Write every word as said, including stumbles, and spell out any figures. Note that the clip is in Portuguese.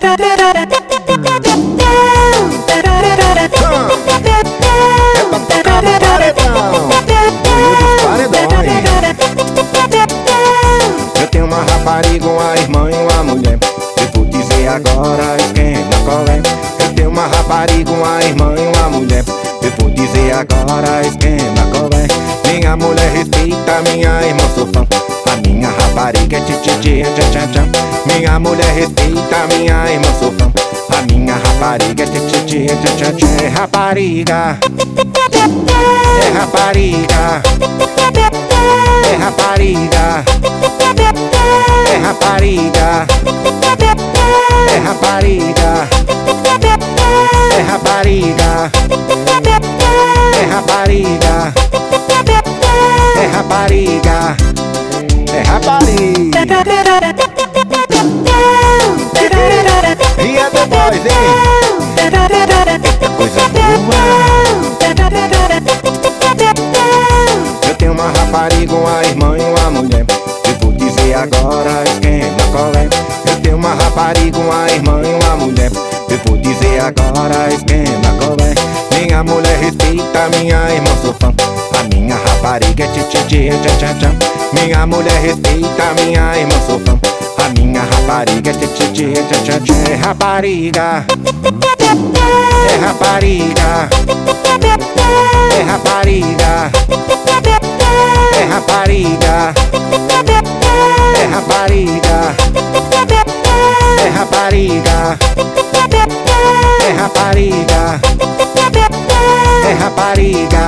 Eu tenho uma rapariga, uma irmã e uma mulher. Eu vou dizer agora esquema qual é. Eu tenho uma rapariga, uma irmã e uma mulher. Eu vou dizer agora esquema qual é. Minha mulher respeita, minha irmã sou fã. A minha rapariga é tchê tchê tchê tchê. Minha mulher respeita, minha irmã sou fã. A minha rapariga é tchê tchê tchê tchê. Rapariga, é rapariga, é rapariga, é rapariga, é rapariga, é rapariga, é rapariga, é rapariga, é rapariga. E é do boys, hein? Eita coisa boa. Eu tenho uma rapariga, uma irmã e uma mulher. Eu vou dizer agora esquema qual é. Eu tenho uma rapariga, uma irmã e uma mulher. Eu vou dizer agora esquema qual é. Minha mulher respeita, minha irmã sou fã. A minha rapariga é tchê tchê tchê tchê tchê. Minha mulher respeita, minha irmã sou fã. A minha rapariga é tchê tchê tchê tchê tchê. Rapariga, é rapariga, é rapariga, é rapariga, é rapariga, é rapariga, é rapariga, é rapariga.